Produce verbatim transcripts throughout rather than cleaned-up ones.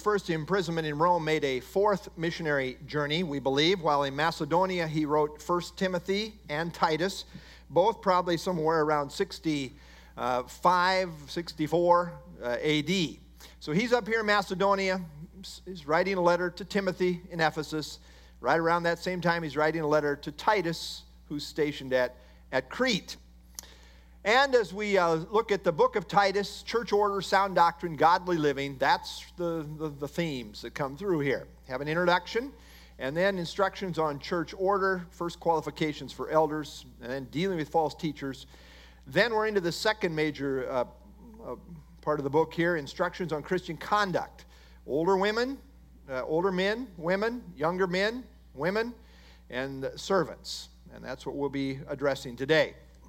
first imprisonment in Rome made a fourth missionary journey, we believe. While in Macedonia, he wrote First Timothy and Titus, both probably somewhere around sixty-five, sixty-four uh, A D. So he's up here in Macedonia. He's writing a letter to Timothy in Ephesus. Right around that same time, he's writing a letter to Titus, who's stationed at, at Crete. And as we uh, look at the book of Titus, church order, sound doctrine, godly living, that's the, the, the themes that come through here. Have an introduction, and then instructions on church order, first qualifications for elders, and then dealing with false teachers. Then we're into the second major uh, uh, part of the book here, instructions on Christian conduct. Older women, uh, older men, women, younger men, women, and servants. And that's what we'll be addressing today.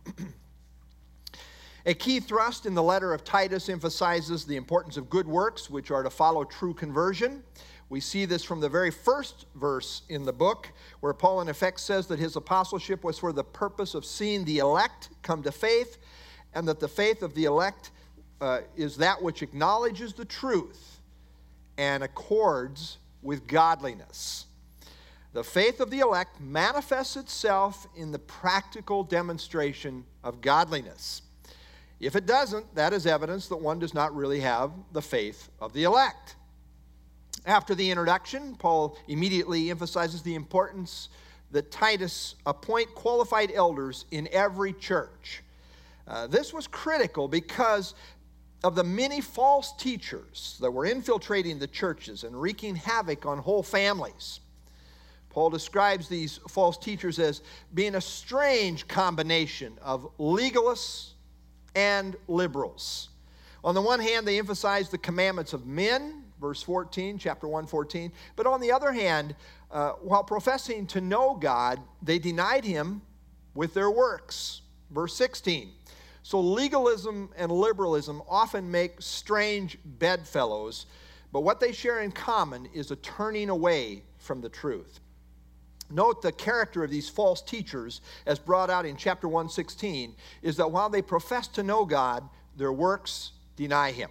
A key thrust in the letter of Titus emphasizes the importance of good works, which are to follow true conversion. We see this from the very first verse in the book, where Paul in effect says that his apostleship was for the purpose of seeing the elect come to faith, and that the faith of the elect uh, is that which acknowledges the truth and accords with godliness. The faith of the elect manifests itself in the practical demonstration of godliness. If it doesn't, that is evidence that one does not really have the faith of the elect. After the introduction, Paul immediately emphasizes the importance that Titus appoint qualified elders in every church. Uh, this was critical because of the many false teachers that were infiltrating the churches and wreaking havoc on whole families. Paul describes these false teachers as being a strange combination of legalists and liberals. On the one hand, they emphasize the commandments of men, verse fourteen, chapter one fourteen. But on the other hand, uh, while professing to know God, they denied him with their works, verse sixteen. So legalism and liberalism often make strange bedfellows, but what they share in common is a turning away from the truth. Note the character of these false teachers, as brought out in chapter one sixteen, is that while they profess to know God, their works deny him.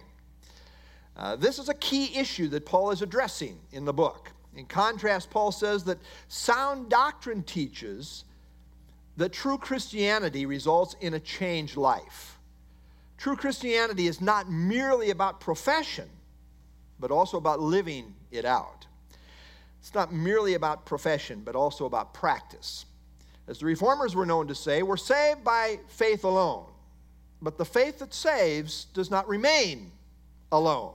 Uh, this is a key issue that Paul is addressing in the book. In contrast, Paul says that sound doctrine teaches that true Christianity results in a changed life. True Christianity is not merely about profession, but also about living it out. It's not merely about profession, but also about practice. As the Reformers were known to say, we're saved by faith alone, but the faith that saves does not remain alone.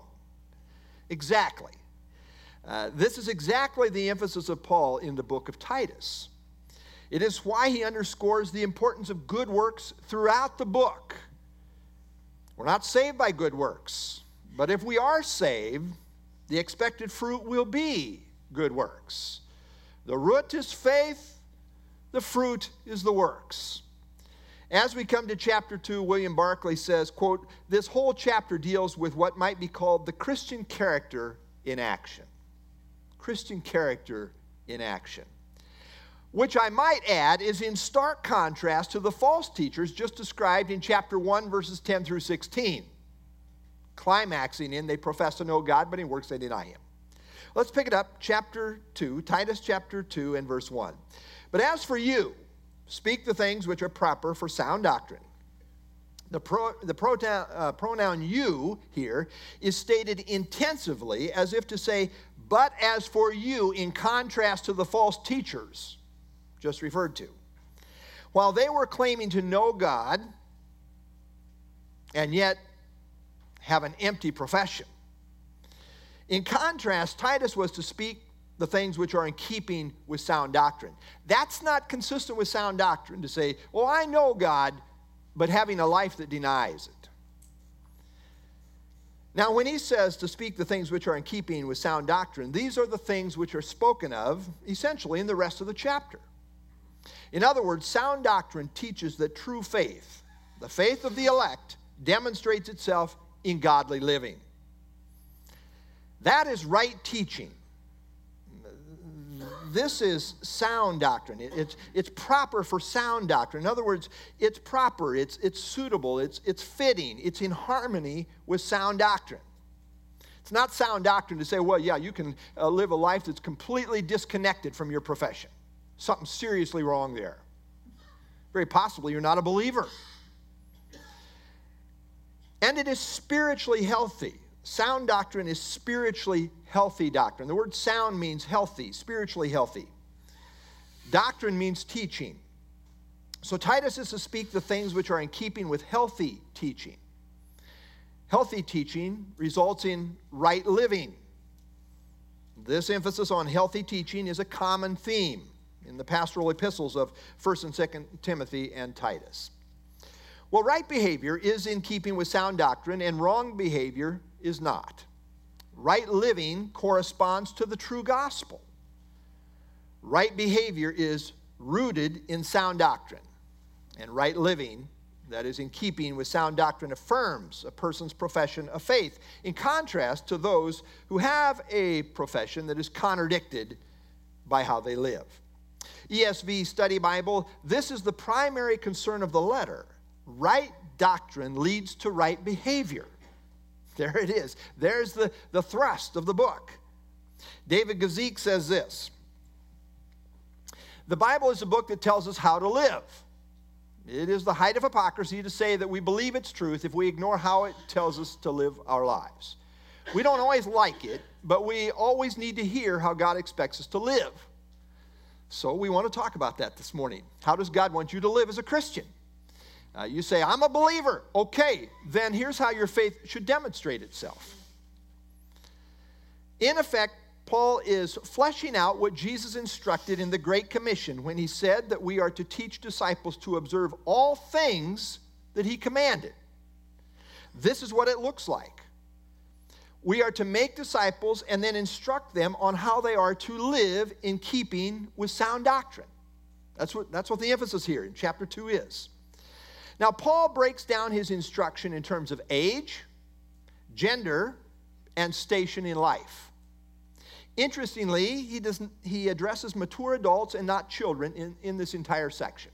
Exactly. Uh, this is exactly the emphasis of Paul in the book of Titus. It is why he underscores the importance of good works throughout the book. We're not saved by good works, but if we are saved, the expected fruit will be good works. The root is faith, the fruit is the works. As we come to chapter two, William Barclay says, quote, this whole chapter deals with what might be called the Christian character in action. Christian character in action. Which I might add is in stark contrast to the false teachers just described in chapter one, verses ten through sixteen. Climaxing in, they profess to know God, but in works they deny him. Let's pick it up, chapter two, Titus chapter two and verse one. But as for you, speak the things which are proper for sound doctrine. The, pro, the pronoun, uh, pronoun you here is stated intensively as if to say, but as for you, in contrast to the false teachers just referred to. While they were claiming to know God and yet have an empty profession. In contrast, Titus was to speak the things which are in keeping with sound doctrine. That's not consistent with sound doctrine to say, well, I know God, but having a life that denies it. Now, when he says to speak the things which are in keeping with sound doctrine, these are the things which are spoken of, essentially, in the rest of the chapter. In other words, sound doctrine teaches that true faith, the faith of the elect, demonstrates itself in godly living. That is right teaching. This is sound doctrine. It's, it's proper for sound doctrine. In other words, it's proper, it's, it's suitable, it's, it's fitting, it's in harmony with sound doctrine. It's not sound doctrine to say, well, yeah, you can uh, live a life that's completely disconnected from your profession. Something seriously wrong there. Very possibly you're not a believer. And it is spiritually healthy. Sound doctrine is spiritually healthy doctrine. The word sound means healthy, spiritually healthy. Doctrine means teaching. So Titus is to speak the things which are in keeping with healthy teaching. Healthy teaching results in right living. This emphasis on healthy teaching is a common theme in the pastoral epistles of First and Second Timothy and Titus. Well, right behavior is in keeping with sound doctrine, and wrong behavior is not. Right living corresponds to the true gospel. Right behavior is rooted in sound doctrine, and right living, that is in keeping with sound doctrine, affirms a person's profession of faith, in contrast to those who have a profession that is contradicted by how they live. E S V Study Bible, this is the primary concern of the letter. Right doctrine leads to right behavior. There it is. There's the, the thrust of the book. David Gazik says this: the Bible is a book that tells us how to live. It is the height of hypocrisy to say that we believe its truth if we ignore how it tells us to live our lives. We don't always like it, but we always need to hear how God expects us to live. So we want to talk about that this morning. How does God want you to live as a Christian? Uh, you say, I'm a believer. Okay, then here's how your faith should demonstrate itself. In effect, Paul is fleshing out what Jesus instructed in the Great Commission when he said that we are to teach disciples to observe all things that he commanded. This is what it looks like. We are to make disciples and then instruct them on how they are to live in keeping with sound doctrine. That's what, that's what the emphasis here in chapter two is. Now, Paul breaks down his instruction in terms of age, gender, and station in life. Interestingly, he, doesn't, he addresses mature adults and not children in, in this entire section.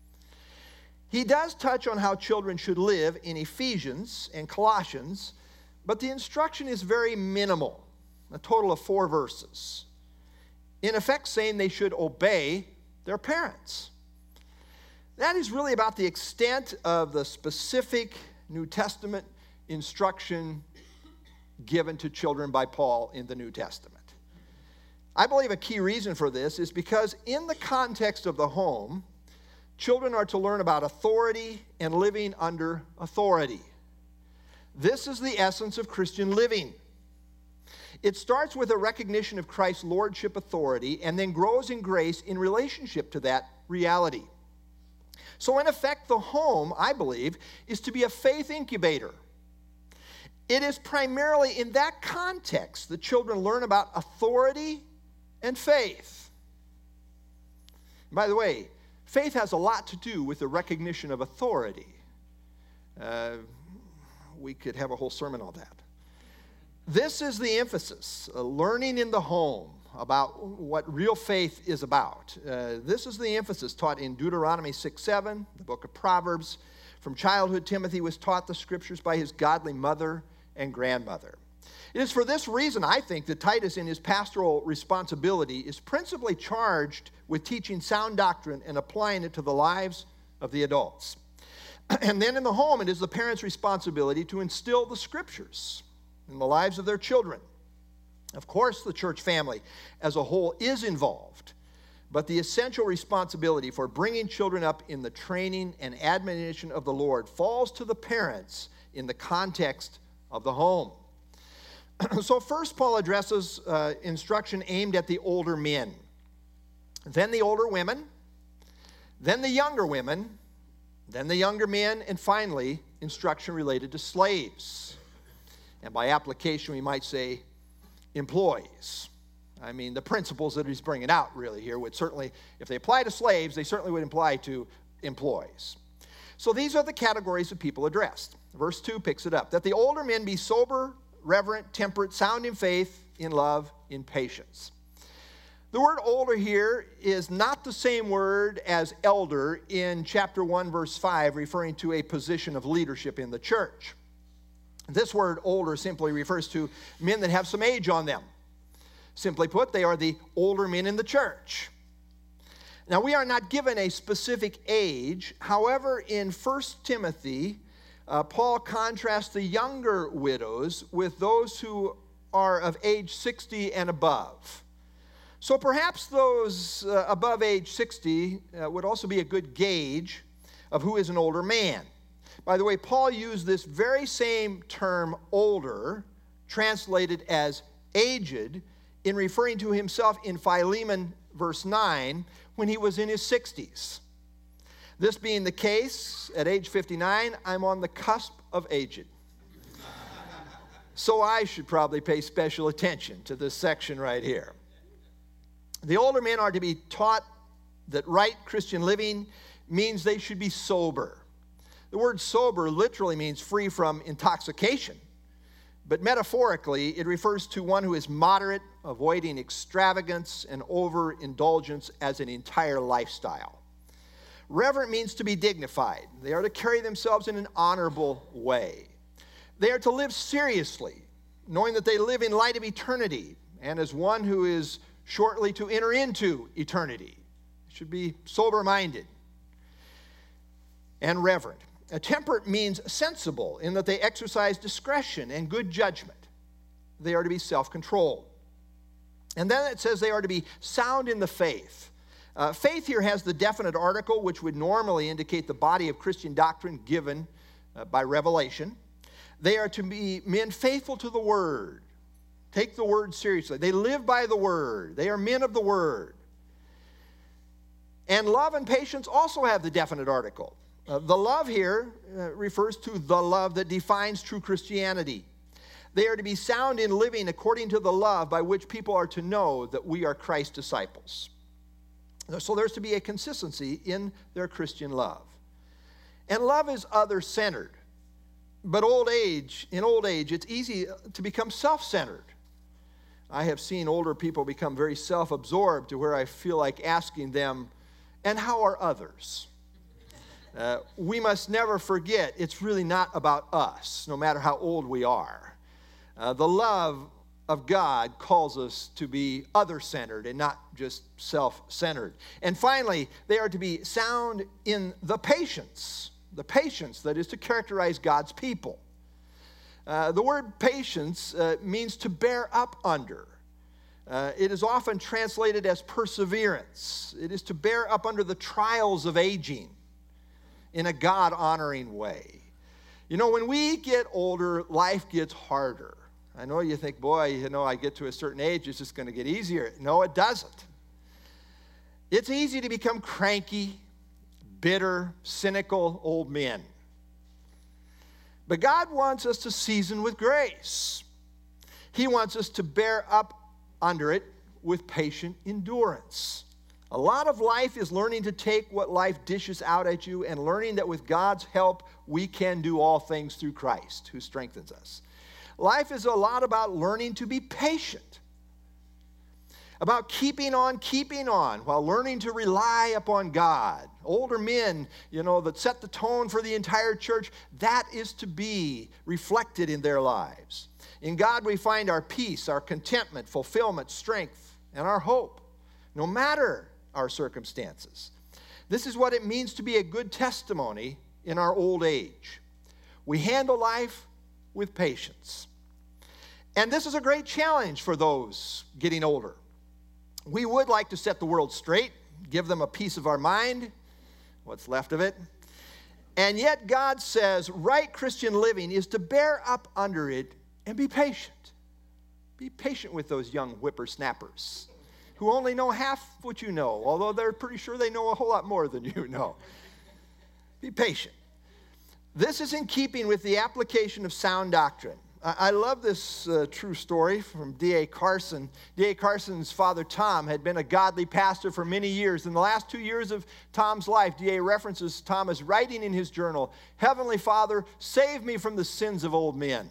He does touch on how children should live in Ephesians and Colossians, but the instruction is very minimal, a total of four verses. In effect, saying they should obey their parents. That is really about the extent of the specific New Testament instruction given to children by Paul in the New Testament. I believe a key reason for this is because in the context of the home, children are to learn about authority and living under authority. This is the essence of Christian living. It starts with a recognition of Christ's lordship authority and then grows in grace in relationship to that reality. So in effect, the home, I believe, is to be a faith incubator. It is primarily in that context that children learn about authority and faith. By the way, faith has a lot to do with the recognition of authority. Uh, we could have a whole sermon on that. This is the emphasis, uh, learning in the home about what real faith is about. Uh, this is the emphasis taught in Deuteronomy six seven, the book of Proverbs. From childhood, Timothy was taught the scriptures by his godly mother and grandmother. It is for this reason, I think, that Titus, in his pastoral responsibility, is principally charged with teaching sound doctrine and applying it to the lives of the adults. And then in the home, it is the parents' responsibility to instill the scriptures in the lives of their children. Of course, the church family as a whole is involved, but the essential responsibility for bringing children up in the training and admonition of the Lord falls to the parents in the context of the home. So first, Paul addresses uh, instruction aimed at the older men, then the older women, then the younger women, then the younger men, and finally, instruction related to slaves. And by application, we might say employees. I mean, the principles that he's bringing out really here would certainly, if they apply to slaves, they certainly would apply to employees. So these are the categories of people addressed. Verse two picks it up. That the older men be sober, reverent, temperate, sound in faith, in love, in patience. The word older here is not the same word as elder in chapter one, verse five, referring to a position of leadership in the church. This word older simply refers to men that have some age on them. Simply put, they are the older men in the church. Now, we are not given a specific age. However, in First Timothy, uh, Paul contrasts the younger widows with those who are of age sixty and above. So perhaps those uh, above age sixty uh, would also be a good gauge of who is an older man. By the way, Paul used this very same term, older, translated as aged, in referring to himself in Philemon verse nine, when he was in his sixties. This being the case, at age fifty-nine, I'm on the cusp of aged. So I should probably pay special attention to this section right here. The older men are to be taught that right Christian living means they should be sober. The word sober literally means free from intoxication, but metaphorically it refers to one who is moderate, avoiding extravagance and overindulgence as an entire lifestyle. Reverent means to be dignified. They are to carry themselves in an honorable way. They are to live seriously, knowing that they live in light of eternity and as one who is shortly to enter into eternity. They should be sober-minded and reverent. A temperate means sensible in that they exercise discretion and good judgment. They are to be self-controlled. And then it says they are to be sound in the faith. Uh, faith here has the definite article, which would normally indicate the body of Christian doctrine given uh, by revelation. They are to be men faithful to the word. Take the word seriously. They live by the word. They are men of the word. And love and patience also have the definite article. Uh, the love here uh, refers to the love that defines true Christianity. They are to be sound in living according to the love by which people are to know that we are Christ's disciples. So there's to be a consistency in their Christian love. And love is other-centered. But old age, in old age, it's easy to become self-centered. I have seen older people become very self-absorbed to where I feel like asking them, and how are others? Uh, we must never forget it's really not about us, no matter how old we are. Uh, the love of God calls us to be other-centered and not just self-centered. And finally, they are to be sound in the patience, the patience that is to characterize God's people. Uh, the word patience uh, means to bear up under. Uh, it is often translated as perseverance. It is to bear up under the trials of aging in a God-honoring way. You know, when we get older, life gets harder. I know you think, boy, you know, I get to a certain age, it's just going to get easier. No, it doesn't. It's easy to become cranky, bitter, cynical old men. But God wants us to season with grace. He wants us to bear up under it with patient endurance. A lot of life is learning to take what life dishes out at you and learning that with God's help, we can do all things through Christ, who strengthens us. Life is a lot about learning to be patient, about keeping on, keeping on, while learning to rely upon God. Older men, you know, that set the tone for the entire church, that is to be reflected in their lives. In God we find our peace, our contentment, fulfillment, strength, and our hope, no matter our circumstances. This is what it means to be a good testimony in our old age. We handle life with patience. And this is a great challenge for those getting older. We would like to set the world straight, give them a piece of our mind, what's left of it. And yet God says right Christian living is to bear up under it and be patient. Be patient with those young whippersnappers who only know half what you know, although they're pretty sure they know a whole lot more than you know. Be patient. This is in keeping with the application of sound doctrine. I love this uh, true story from D A Carson. D A Carson's father, Tom, had been a godly pastor for many years. In the last two years of Tom's life, D A references Tom as writing in his journal, "Heavenly Father, save me from the sins of old men."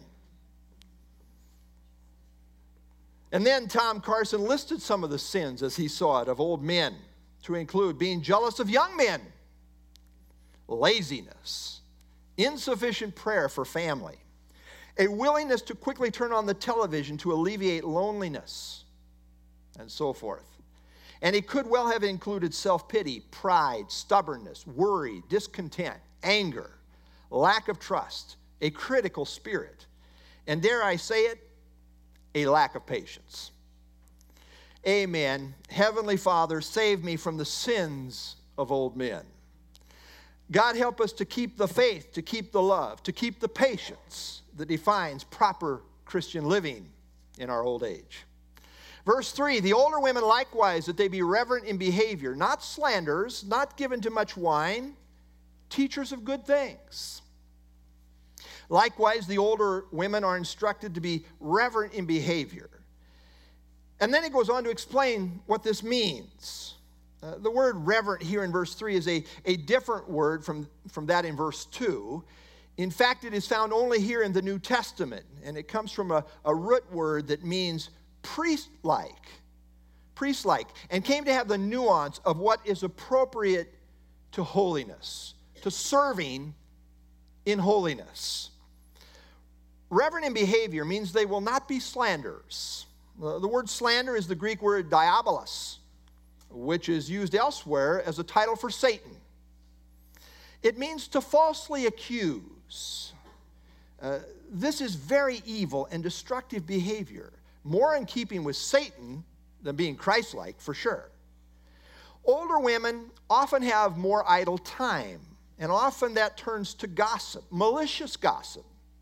And then Tom Carson listed some of the sins, as he saw it, of old men, to include being jealous of young men, laziness, insufficient prayer for family, a willingness to quickly turn on the television to alleviate loneliness, and so forth. And it could well have included self-pity, pride, stubbornness, worry, discontent, anger, lack of trust, a critical spirit, and dare I say it, a lack of patience. Amen. Heavenly Father, save me from the sins of old men. God, help us to keep the faith, to keep the love, to keep the patience that defines proper Christian living in our old age. Verse three, the older women likewise, that they be reverent in behavior, not slanderers, not given to much wine, teachers of good things. Likewise, the older women are instructed to be reverent in behavior. And then it goes on to explain what this means. Uh, the word reverent here in verse three is a, a different word from, from that in verse two. In fact, it is found only here in the New Testament, and it comes from a, a root word that means priest-like, priest-like, and came to have the nuance of what is appropriate to holiness, to serving in holiness. Reverent in behavior means they will not be slanderers. The word slander is the Greek word diabolos, which is used elsewhere as a title for Satan. It means to falsely accuse. Uh, this is very evil and destructive behavior, more in keeping with Satan than being Christ-like, for sure. Older women often have more idle time, and often that turns to gossip, malicious gossip,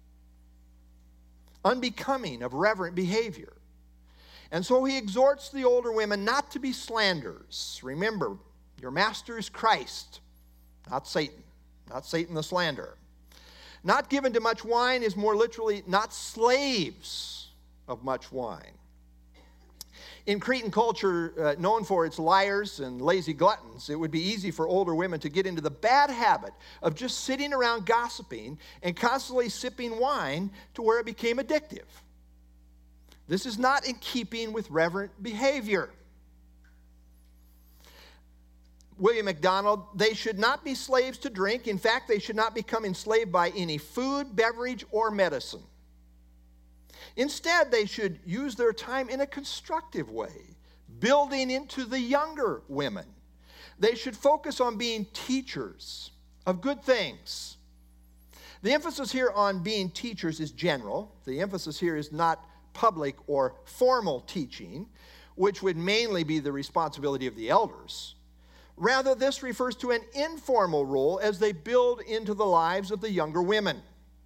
unbecoming of reverent behavior. And so he exhorts the older women not to be slanderers. Remember, your master is Christ, not Satan, not Satan the slanderer. Not given to much wine is more literally not slaves of much wine. In Cretan culture, uh, known for its liars and lazy gluttons, it would be easy for older women to get into the bad habit of just sitting around gossiping and constantly sipping wine to where it became addictive. This is not in keeping with reverent behavior. William MacDonald, they should not be slaves to drink. In fact, they should not become enslaved by any food, beverage, or medicine. Instead, they should use their time in a constructive way, building into the younger women. They should focus on being teachers of good things. The emphasis here on being teachers is general. The emphasis here is not public or formal teaching, which would mainly be the responsibility of the elders. Rather, this refers to an informal role as they build into the lives of the younger women.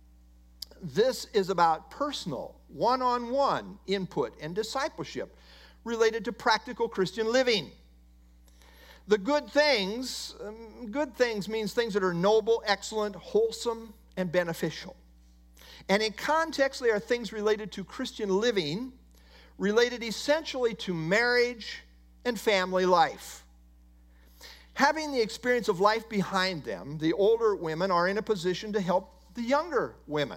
This is about personal, one-on-one input and discipleship related to practical Christian living. The good things, um, good things means things that are noble, excellent, wholesome, and beneficial. And in context, they are things related to Christian living, related essentially to marriage and family life. Having the experience of life behind them, the older women are in a position to help the younger women.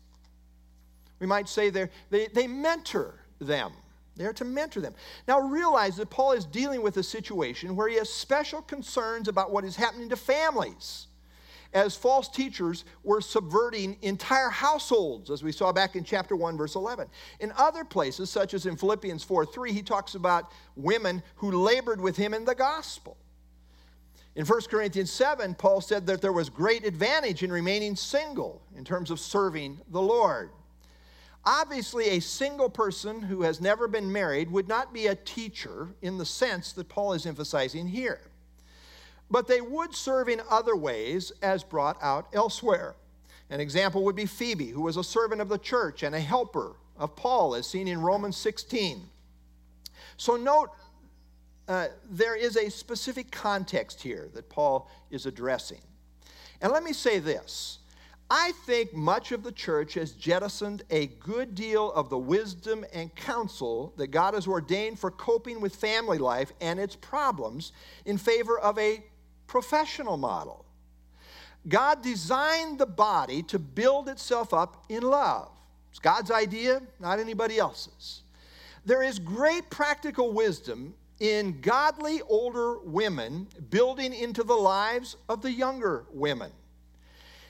We might say they they mentor them. They are to mentor them. Now realize that Paul is dealing with a situation where he has special concerns about what is happening to families, as false teachers were subverting entire households, as we saw back in chapter one, verse eleven. In other places, such as in Philippians four three, he talks about women who labored with him in the gospel. In First Corinthians seven, Paul said that there was great advantage in remaining single in terms of serving the Lord. Obviously, a single person who has never been married would not be a teacher in the sense that Paul is emphasizing here. But they would serve in other ways as brought out elsewhere. An example would be Phoebe, who was a servant of the church and a helper of Paul, as seen in Romans sixteen. So note, uh, there is a specific context here that Paul is addressing. And let me say this. I think much of the church has jettisoned a good deal of the wisdom and counsel that God has ordained for coping with family life and its problems in favor of a professional model. God designed the body to build itself up in love. It's God's idea, not anybody else's. There is great practical wisdom in godly older women building into the lives of the younger women.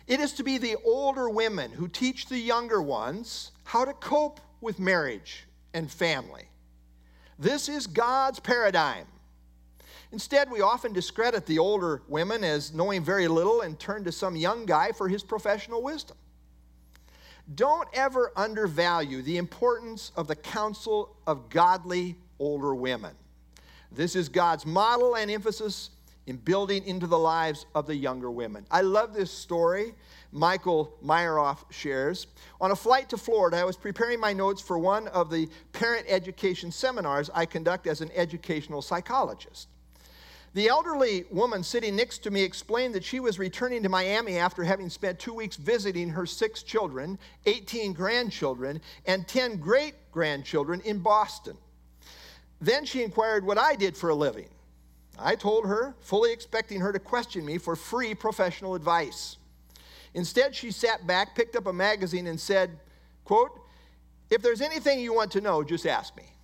It is to be the older women who teach the younger ones how to cope with marriage and family. This is God's paradigm. Instead, we often discredit the older women as knowing very little and turn to some young guy for his professional wisdom. Don't ever undervalue the importance of the counsel of godly older women. This is God's model and emphasis in building into the lives of the younger women. I love this story Michael Myeroff shares. On a flight to Florida, I was preparing my notes for one of the parent education seminars I conduct as an educational psychologist. The elderly woman sitting next to me explained that she was returning to Miami after having spent two weeks visiting her six children, eighteen grandchildren, and ten great-grandchildren in Boston. Then she inquired what I did for a living. I told her, fully expecting her to question me for free professional advice. Instead, she sat back, picked up a magazine, and said, quote, "If there's anything you want to know, just ask me."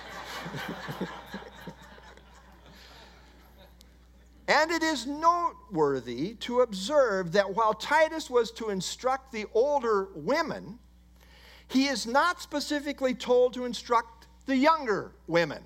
And it is noteworthy to observe that while Titus was to instruct the older women, he is not specifically told to instruct the younger women.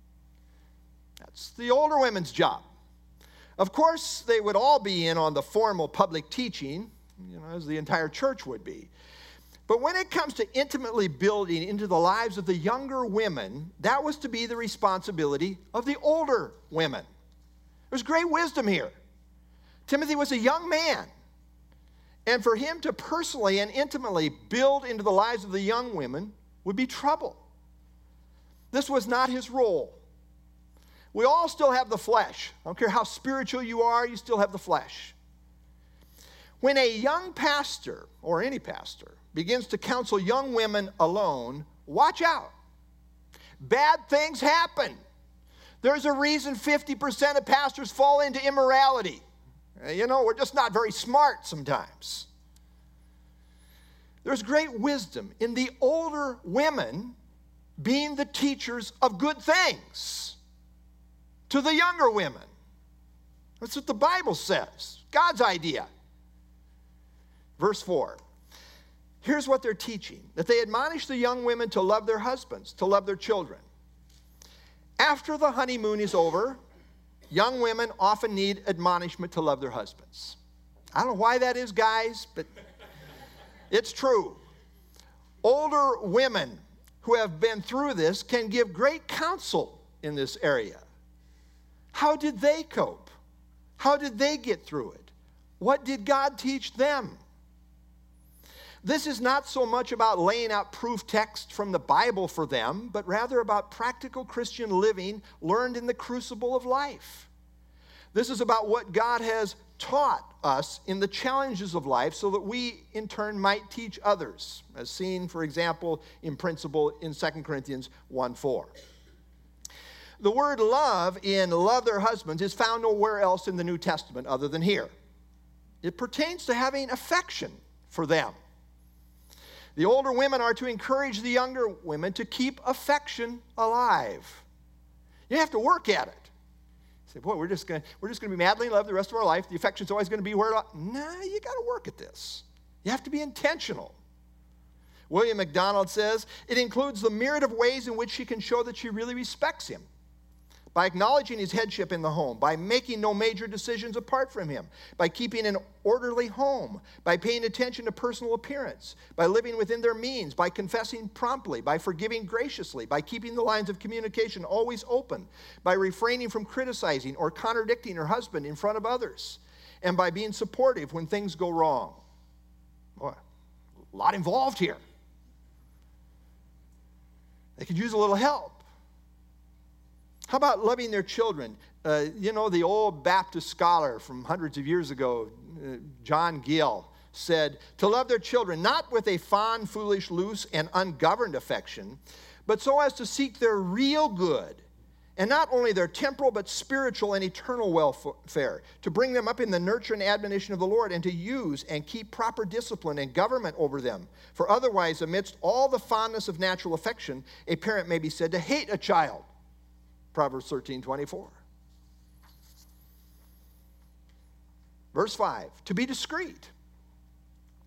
That's the older women's job. Of course, they would all be in on the formal public teaching, you know, as the entire church would be. But when it comes to intimately building into the lives of the younger women, that was to be the responsibility of the older women. There's great wisdom here. Timothy was a young man, and for him to personally and intimately build into the lives of the young women would be trouble. This was not his role. We all still have the flesh. I don't care how spiritual you are, you still have the flesh. When a young pastor, or any pastor, begins to counsel young women alone, watch out. Bad things happen. There's a reason fifty percent of pastors fall into immorality. You know, we're just not very smart sometimes. There's great wisdom in the older women being the teachers of good things to the younger women. That's what the Bible says. God's idea. Verse four. Here's what they're teaching. That they admonish the young women to love their husbands, to love their children. After the honeymoon is over, young women often need admonishment to love their husbands. I don't know why that is, guys, but it's true. Older women who have been through this can give great counsel in this area. How did they cope? How did they get through it? What did God teach them? This is not so much about laying out proof text from the Bible for them, but rather about practical Christian living learned in the crucible of life. This is about what God has taught us in the challenges of life so that we, in turn, might teach others, as seen, for example, in principle in Second Corinthians one four. The word love in love their husbands is found nowhere else in the New Testament other than here. It pertains to having affection for them. The older women are to encourage the younger women to keep affection alive. You have to work at it. You say, boy, we're just going we're just going to be madly in love the rest of our life. The affection's always going to be where it ought. Nah, you got to work at this. You have to be intentional. William MacDonald says, it includes the myriad of ways in which she can show that she really respects him. By acknowledging his headship in the home, by making no major decisions apart from him, by keeping an orderly home, by paying attention to personal appearance, by living within their means, by confessing promptly, by forgiving graciously, by keeping the lines of communication always open, by refraining from criticizing or contradicting her husband in front of others, and by being supportive when things go wrong. Boy, a lot involved here. They could use a little help. How about loving their children? Uh, you know, the old Baptist scholar from hundreds of years ago, uh, John Gill, said, to love their children, not with a fond, foolish, loose, and ungoverned affection, but so as to seek their real good, and not only their temporal, but spiritual and eternal welfare, to bring them up in the nurture and admonition of the Lord, and to use and keep proper discipline and government over them. For otherwise, amidst all the fondness of natural affection, a parent may be said to hate a child. Proverbs thirteen twenty-four. Verse five, to be discreet.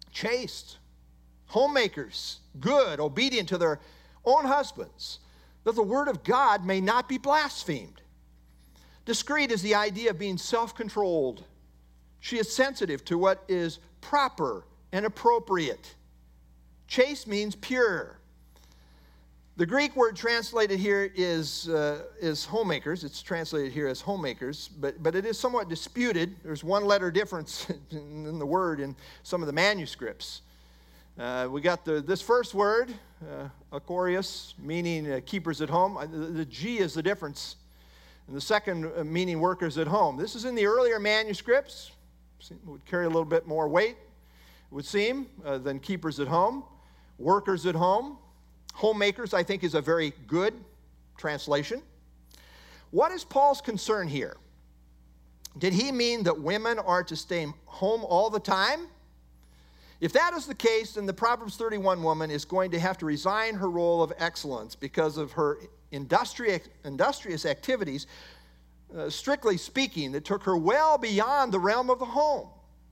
chaste, homemakers, good, obedient to their own husbands, that the word of God may not be blasphemed. Discreet is the idea of being self-controlled. She is sensitive to what is proper and appropriate. Chaste means pure. The Greek word translated here is, uh, is homemakers. It's translated here as homemakers, but, but it is somewhat disputed. There's one letter difference in the word in some of the manuscripts. Uh, we got the, this first word, uh, akorios, meaning uh, keepers at home. The, the G is the difference. And the second uh, meaning workers at home. This is in the earlier manuscripts. It would carry a little bit more weight, it would seem, uh, than keepers at home. Workers at home. Homemakers, I think, is a very good translation. What is Paul's concern here? Did he mean that women are to stay home all the time? If that is the case, then the Proverbs thirty-one woman is going to have to resign her role of excellence because of her industri- industrious activities, uh, strictly speaking, that took her well beyond the realm of the home.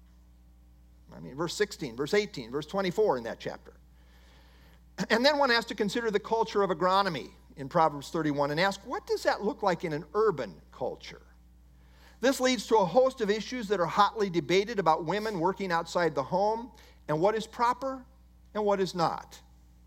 I mean, verse sixteen, verse eighteen, verse twenty-four in that chapter. And then one has to consider the culture of agronomy in Proverbs thirty-one and ask, what does that look like in an urban culture? This leads to a host of issues that are hotly debated about women working outside the home and what is proper and what is not.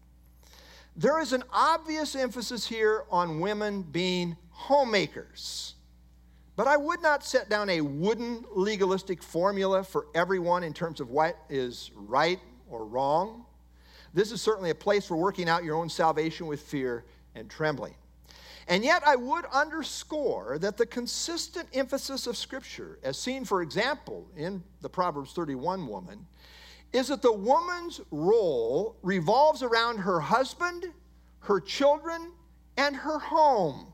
There is an obvious emphasis here on women being homemakers. But I would not set down a wooden legalistic formula for everyone in terms of what is right or wrong. This is certainly a place for working out your own salvation with fear and trembling. And yet I would underscore that the consistent emphasis of Scripture, as seen, for example, in the Proverbs thirty-one woman, is that the woman's role revolves around her husband, her children, and her home.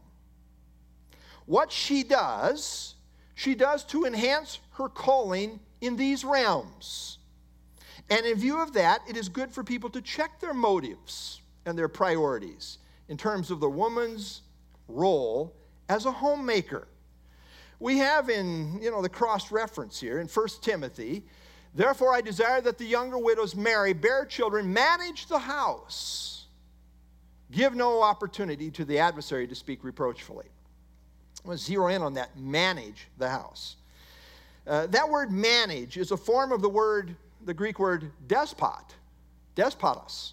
What she does, she does to enhance her calling in these realms. And in view of that, it is good for people to check their motives and their priorities in terms of the woman's role as a homemaker. We have in, you know, the cross-reference here in First Timothy, therefore I desire that the younger widows marry, bear children, manage the house, give no opportunity to the adversary to speak reproachfully. I'm going to zero in on that, manage the house. Uh, that word manage is a form of the word the Greek word despot, despotos.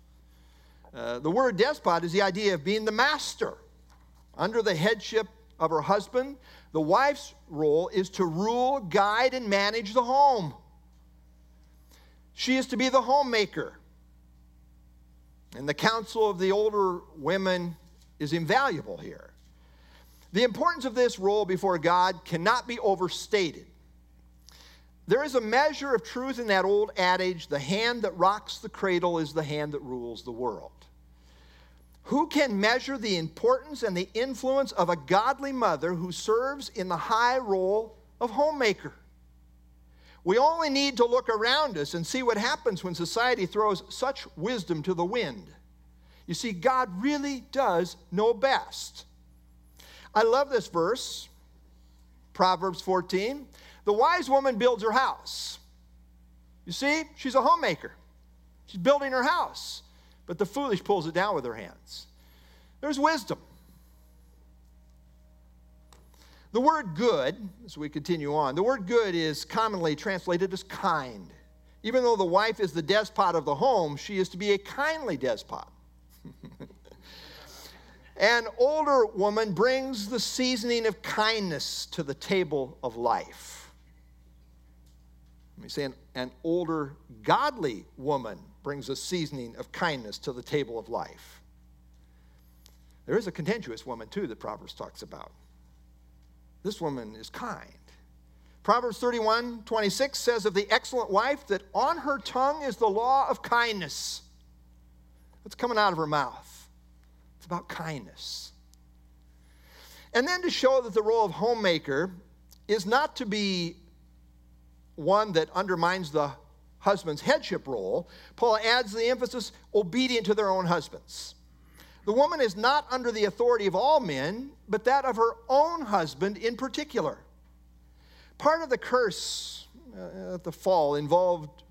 Uh, the word despot is the idea of being the master. Under the headship of her husband, the wife's role is to rule, guide, and manage the home. She is to be the homemaker. And the counsel of the older women is invaluable here. The importance of this role before God cannot be overstated. There is a measure of truth in that old adage, the hand that rocks the cradle is the hand that rules the world. Who can measure the importance and the influence of a godly mother who serves in the high role of homemaker? We only need to look around us and see what happens when society throws such wisdom to the wind. You see, God really does know best. I love this verse, Proverbs fourteen. The wise woman builds her house. You see, she's a homemaker. She's building her house. But the foolish pulls it down with her hands. There's wisdom. The word good, as we continue on, the word good is commonly translated as kind. Even though the wife is the despot of the home, she is to be a kindly despot. An older woman brings the seasoning of kindness to the table of life. Let me say, an, an older, godly woman brings a seasoning of kindness to the table of life. There is a contentious woman, too, that Proverbs talks about. This woman is kind. Proverbs thirty-one twenty-six says of the excellent wife that on her tongue is the law of kindness. What's coming out of her mouth? It's about kindness. And then to show that the role of homemaker is not to be one that undermines the husband's headship role, Paul adds the emphasis, obedient to their own husbands. The woman is not under the authority of all men, but that of her own husband in particular. Part of the curse uh, at the fall involved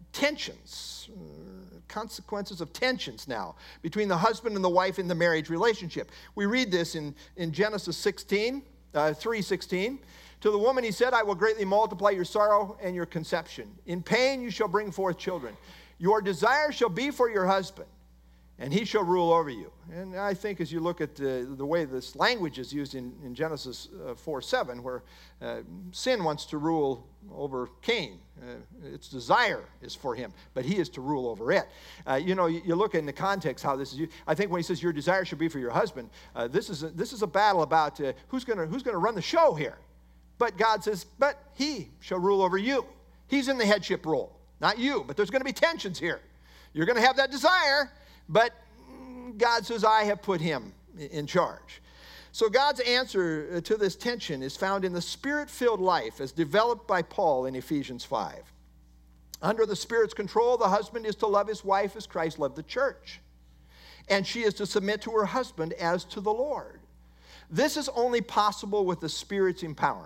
tensions, uh, consequences of tensions now between the husband and the wife in the marriage relationship. We read this in, in Genesis sixteen, uh, three sixteen. To the woman he said, I will greatly multiply your sorrow and your conception. In pain you shall bring forth children. Your desire shall be for your husband, and he shall rule over you. And I think as you look at the, the way this language is used in, in Genesis uh, four seven, where uh, sin wants to rule over Cain. Uh, its desire is for him, but he is to rule over it. Uh, you know, you, you look in the context how this is used. I think when he says your desire should be for your husband, uh, this, is a, this is a battle about uh, who's going to who's going to run the show here. But God says, but he shall rule over you. He's in the headship role, not you. But there's going to be tensions here. You're going to have that desire, but God says, I have put him in charge. So God's answer to this tension is found in the Spirit-filled life as developed by Paul in Ephesians five. Under the Spirit's control, the husband is to love his wife as Christ loved the church. And she is to submit to her husband as to the Lord. This is only possible with the Spirit's empowerment.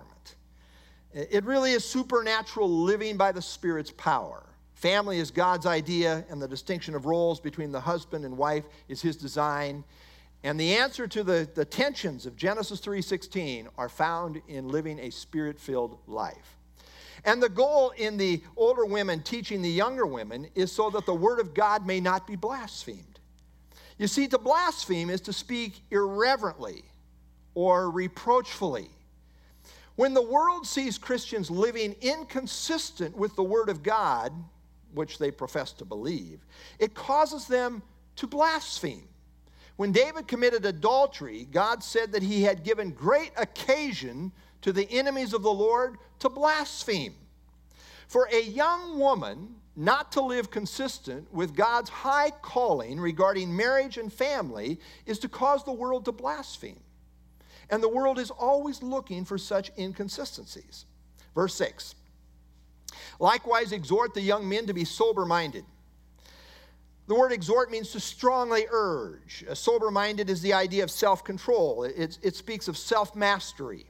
It really is supernatural living by the Spirit's power. Family is God's idea, and the distinction of roles between the husband and wife is his design. And the answer to the, the tensions of Genesis three sixteen are found in living a Spirit-filled life. And the goal in the older women teaching the younger women is so that the word of God may not be blasphemed. You see, to blaspheme is to speak irreverently or reproachfully. When the world sees Christians living inconsistent with the Word of God, which they profess to believe, it causes them to blaspheme. When David committed adultery, God said that he had given great occasion to the enemies of the Lord to blaspheme. For a young woman not to live consistent with God's high calling regarding marriage and family is to cause the world to blaspheme. And the world is always looking for such inconsistencies. Verse six. Likewise, exhort the young men to be sober-minded. The word exhort means to strongly urge. Sober-minded is the idea of self-control. It, it speaks of self-mastery.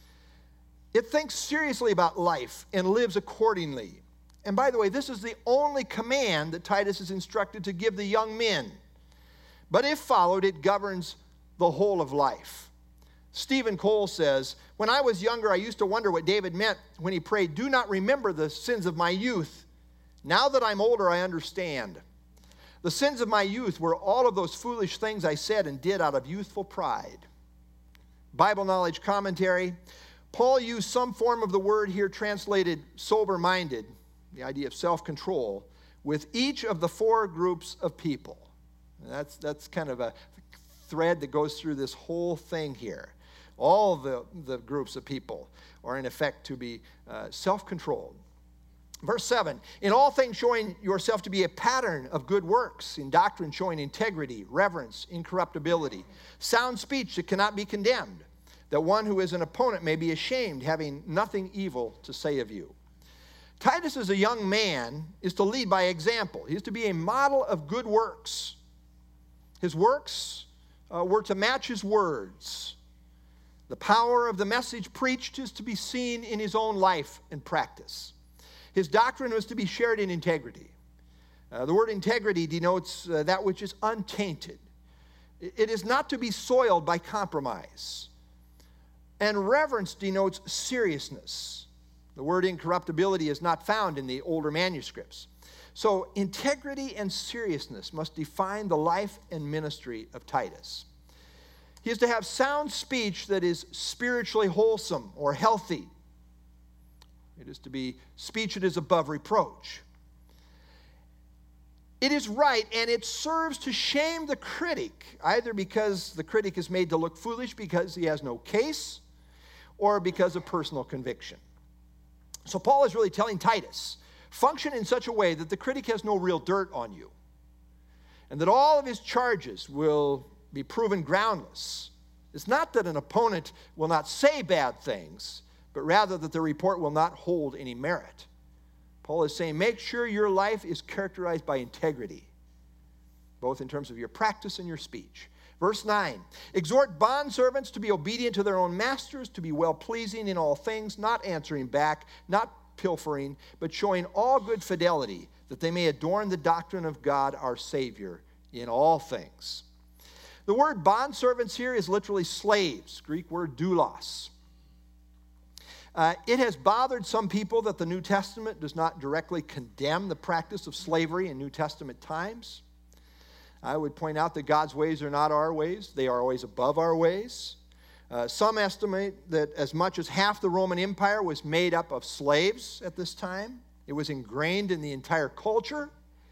It thinks seriously about life and lives accordingly. And by the way, this is the only command that Titus is instructed to give the young men. But if followed, it governs the whole of life. Stephen Cole says, when I was younger, I used to wonder what David meant when he prayed, do not remember the sins of my youth. Now that I'm older, I understand. The sins of my youth were all of those foolish things I said and did out of youthful pride. Bible Knowledge Commentary. Paul used some form of the word here translated sober-minded, the idea of self-control, with each of the four groups of people. That's, that's kind of a thread that goes through this whole thing here. All the, the groups of people are in effect to be uh, self-controlled. Verse seven, in all things showing yourself to be a pattern of good works, in doctrine showing integrity, reverence, incorruptibility, sound speech that cannot be condemned, that one who is an opponent may be ashamed, having nothing evil to say of you. Titus, as a young man, is to lead by example. He is to be a model of good works. His works uh, were to match his words. The power of the message preached is to be seen in his own life and practice. His doctrine was to be shared in integrity. Uh, the word integrity denotes uh, that which is untainted. It is not to be soiled by compromise. And reverence denotes seriousness. The word incorruptibility is not found in the older manuscripts. So integrity and seriousness must define the life and ministry of Titus. He is to have sound speech that is spiritually wholesome or healthy. It is to be speech that is above reproach. It is right, and it serves to shame the critic, either because the critic is made to look foolish because he has no case, or because of personal conviction. So Paul is really telling Titus, function in such a way that the critic has no real dirt on you, and that all of his charges will be proven groundless. It's not that an opponent will not say bad things, but rather that the report will not hold any merit. Paul is saying, make sure your life is characterized by integrity, both in terms of your practice and your speech. Verse nine, exhort bondservants to be obedient to their own masters, to be well-pleasing in all things, not answering back, not pilfering, but showing all good fidelity, that they may adorn the doctrine of God our Savior in all things. The word bondservants here is literally slaves, Greek word doulos. Uh, it has bothered some people that the New Testament does not directly condemn the practice of slavery in New Testament times. I would point out that God's ways are not our ways. They are always above our ways. Uh, some estimate that as much as half the Roman Empire was made up of slaves at this time. It was ingrained in the entire culture.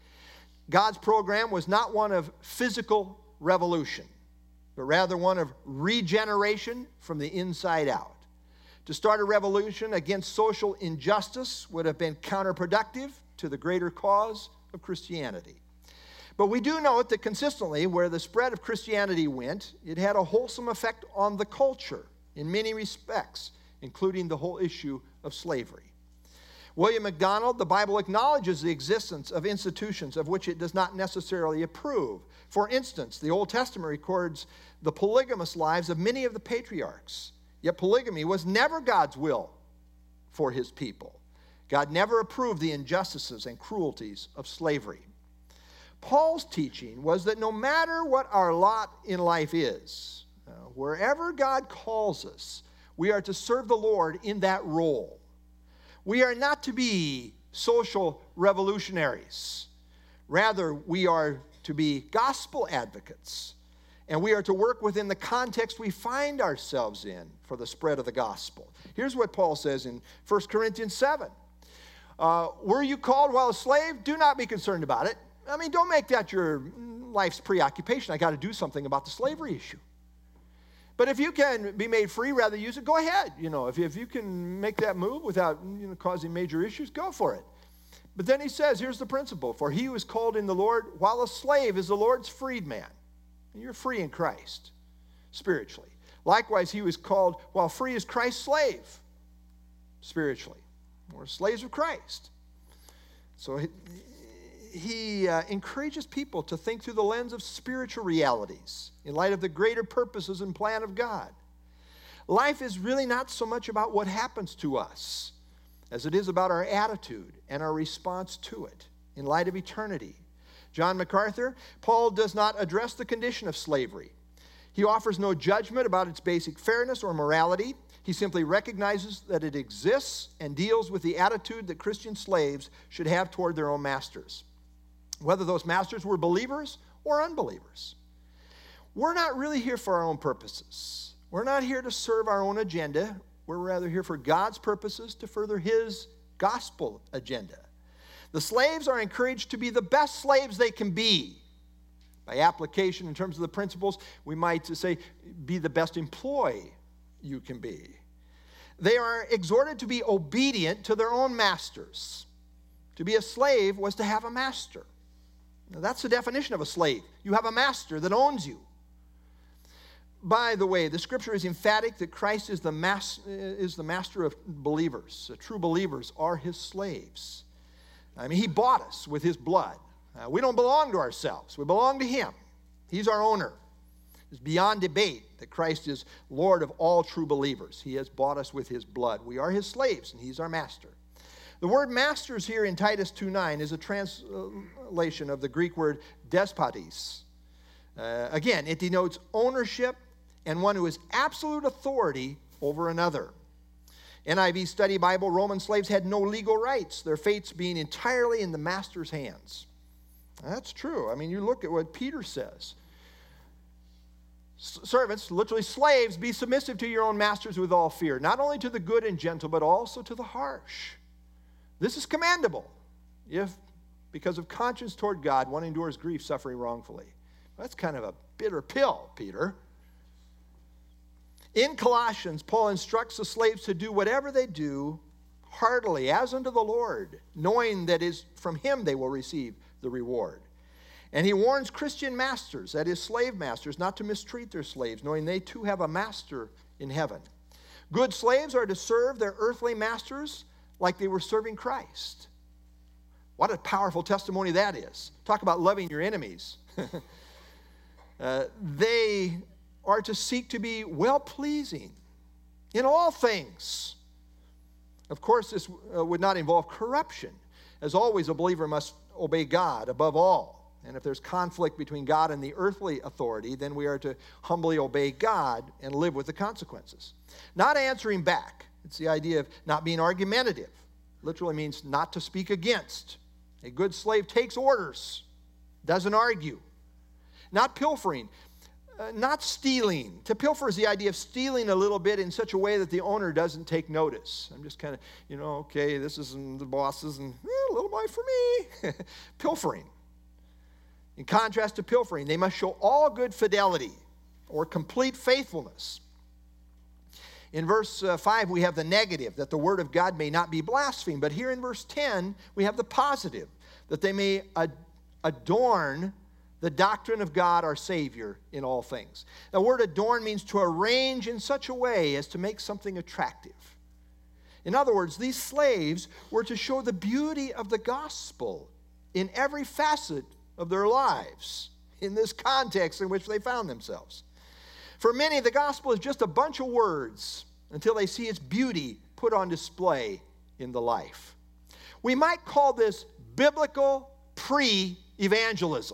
God's program was not one of physical revolution, but rather one of regeneration from the inside out. To start a revolution against social injustice would have been counterproductive to the greater cause of Christianity. But we do note that consistently, where the spread of Christianity went, it had a wholesome effect on the culture in many respects, including the whole issue of slavery. William MacDonald, the Bible acknowledges the existence of institutions of which it does not necessarily approve. For instance, the Old Testament records the polygamous lives of many of the patriarchs. Yet polygamy was never God's will for his people. God never approved the injustices and cruelties of slavery. Paul's teaching was that no matter what our lot in life is, uh, wherever God calls us, we are to serve the Lord in that role. We are not to be social revolutionaries. Rather, we are to be gospel advocates, and we are to work within the context we find ourselves in for the spread of the gospel. Here's what Paul says in First Corinthians seven. Uh, were you called while a slave? Do not be concerned about it. I mean, don't make that your life's preoccupation. I got to do something about the slavery issue. But if you can be made free, rather use it, go ahead. You know, if, if you can make that move without you know, causing major issues, go for it. But then he says, here's the principle. For he who is called in the Lord while a slave is the Lord's freedman. And you're free in Christ, spiritually. Likewise, he who is called while free is Christ's slave, spiritually. We're slaves of Christ. So he, he uh, encourages people to think through the lens of spiritual realities in light of the greater purposes and plan of God. Life is really not so much about what happens to us as it is about our attitude and our response to it in light of eternity. John MacArthur, Paul does not address the condition of slavery. He offers no judgment about its basic fairness or morality. He simply recognizes that it exists and deals with the attitude that Christian slaves should have toward their own masters, whether those masters were believers or unbelievers. We're not really here for our own purposes. We're not here to serve our own agenda. We're rather here for God's purposes to further his gospel agenda. The slaves are encouraged to be the best slaves they can be. By application, in terms of the principles, we might say, be the best employee you can be. They are exhorted to be obedient to their own masters. To be a slave was to have a master. Now, that's the definition of a slave. You have a master that owns you. By the way, the scripture is emphatic that Christ is the, mas- is the master of believers. The true believers are his slaves. I mean, he bought us with his blood. Uh, we don't belong to ourselves. We belong to him. He's our owner. It's beyond debate that Christ is Lord of all true believers. He has bought us with his blood. We are his slaves, and he's our master. The word masters here in Titus two nine is a translation of the Greek word despotes. Uh, again, it denotes ownership and one who has absolute authority over another. N I V Study Bible, Roman slaves had no legal rights, their fates being entirely in the master's hands. That's true. I mean, you look at what Peter says. Servants, literally slaves, be submissive to your own masters with all fear, not only to the good and gentle, but also to the harsh. This is commendable if, because of conscience toward God, one endures grief suffering wrongfully. That's kind of a bitter pill, Peter. In Colossians, Paul instructs the slaves to do whatever they do heartily, as unto the Lord, knowing that is from him they will receive the reward. And he warns Christian masters, that is, slave masters, not to mistreat their slaves, knowing they too have a master in heaven. Good slaves are to serve their earthly masters like they were serving Christ. What a powerful testimony that is. Talk about loving your enemies. uh, they are to seek to be well-pleasing in all things. Of course, this uh, would not involve corruption. As always, a believer must obey God above all. And if there's conflict between God and the earthly authority, then we are to humbly obey God and live with the consequences. Not answering back. It's the idea of not being argumentative. Literally means not to speak against. A good slave takes orders, doesn't argue. Not pilfering, uh, not stealing. To pilfer is the idea of stealing a little bit in such a way that the owner doesn't take notice. I'm just kind of, you know, okay, this isn't the boss's and eh, a little bit for me. Pilfering. In contrast to pilfering, they must show all good fidelity or complete faithfulness. In verse uh, five, we have the negative, that the word of God may not be blasphemed. But here in verse ten, we have the positive, that they may ad- adorn the doctrine of God our Savior in all things. The word adorn means to arrange in such a way as to make something attractive. In other words, these slaves were to show the beauty of the gospel in every facet of their lives, in this context in which they found themselves. For many, the gospel is just a bunch of words until they see its beauty put on display in the life. We might call this biblical pre-evangelism.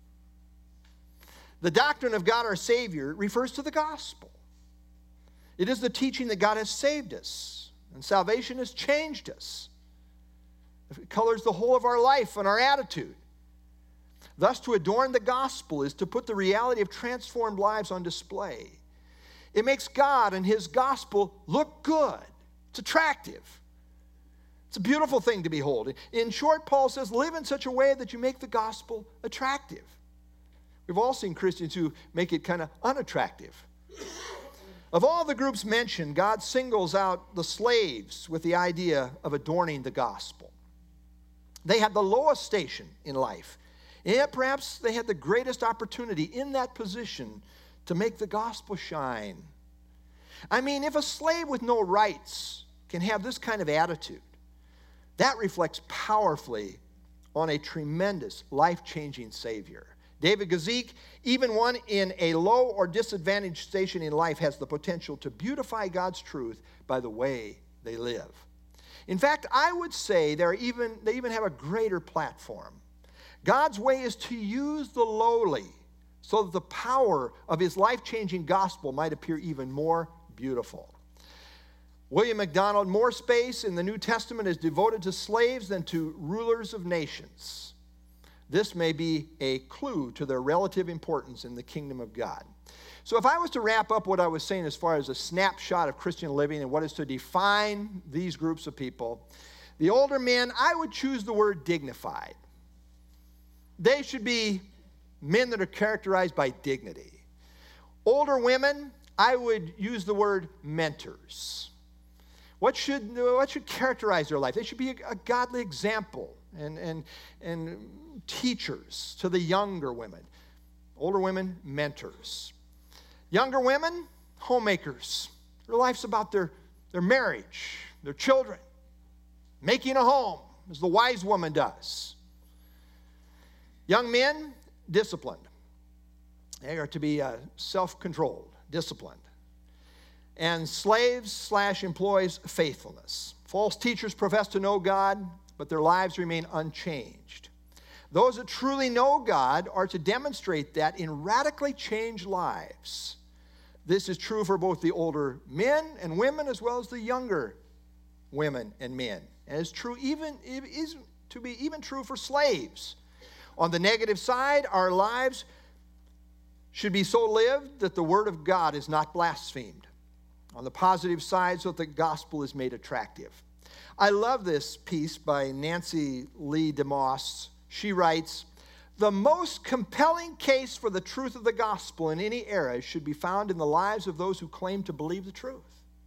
The doctrine of God our Savior refers to the gospel. It is the teaching that God has saved us, and salvation has changed us. It colors the whole of our life and our attitude. Thus, to adorn the gospel is to put the reality of transformed lives on display. It makes God and his gospel look good. It's attractive. It's a beautiful thing to behold. In short, Paul says, live in such a way that you make the gospel attractive. We've all seen Christians who make it kind of unattractive. Of all the groups mentioned, God singles out the slaves with the idea of adorning the gospel. They had the lowest station in life. And yet perhaps they had the greatest opportunity in that position to make the gospel shine. I mean, if a slave with no rights can have this kind of attitude, that reflects powerfully on a tremendous, life-changing Savior. David Guzik, even one in a low or disadvantaged station in life, has the potential to beautify God's truth by the way they live. In fact, I would say they're even, they even have a greater platform. God's way is to use the lowly so that the power of his life-changing gospel might appear even more beautiful. William MacDonald, more space in the New Testament is devoted to slaves than to rulers of nations. This may be a clue to their relative importance in the kingdom of God. So if I was to wrap up what I was saying as far as a snapshot of Christian living and what is to define these groups of people, the older men, I would choose the word dignified. They should be men that are characterized by dignity. Older women, I would use the word mentors. What should, what should characterize their life? They should be a, a godly example and, and, and teachers to the younger women. Older women, mentors. Younger women, homemakers. Their life's about their, their marriage, their children, making a home, as the wise woman does. Young men, disciplined. They are to be uh, self-controlled, disciplined. And slaves slash employees, faithfulness. False teachers profess to know God, but their lives remain unchanged. Those that truly know God are to demonstrate that in radically changed lives. This is true for both the older men and women as well as the younger women and men. And it's true even, it is to be even true for slaves. On the negative side, our lives should be so lived that the word of God is not blasphemed. On the positive side, so that the gospel is made attractive. I love this piece by Nancy Lee DeMoss. She writes, the most compelling case for the truth of the gospel in any era should be found in the lives of those who claim to believe the truth.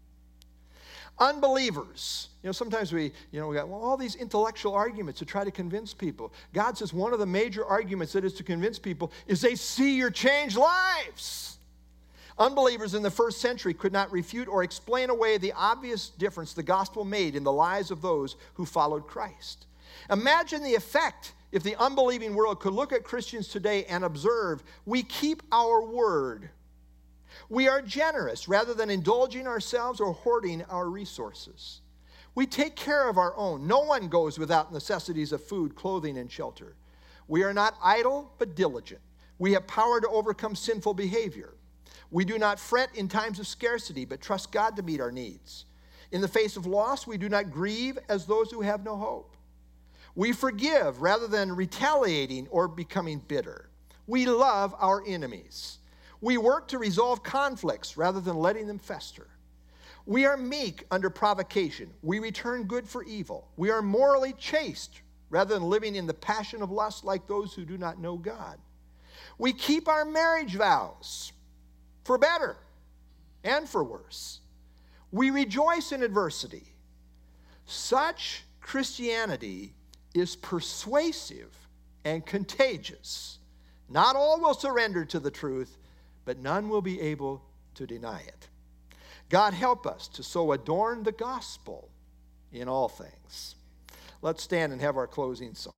Unbelievers, you know, sometimes we, you know, we got well, all these intellectual arguments to try to convince people. God says one of the major arguments that is to convince people is they see your changed lives. Unbelievers in the first century could not refute or explain away the obvious difference the gospel made in the lives of those who followed Christ. Imagine the effect if the unbelieving world could look at Christians today and observe, we keep our word. We are generous rather than indulging ourselves or hoarding our resources. We take care of our own. No one goes without necessities of food, clothing, and shelter. We are not idle, but diligent. We have power to overcome sinful behavior. We do not fret in times of scarcity, but trust God to meet our needs. In the face of loss, we do not grieve as those who have no hope. We forgive rather than retaliating or becoming bitter. We love our enemies. We work to resolve conflicts rather than letting them fester. We are meek under provocation. We return good for evil. We are morally chaste rather than living in the passion of lust like those who do not know God. We keep our marriage vows for better and for worse. We rejoice in adversity. Such Christianity is persuasive and contagious. Not all will surrender to the truth, but none will be able to deny it. God help us to so adorn the gospel in all things. Let's stand and have our closing song.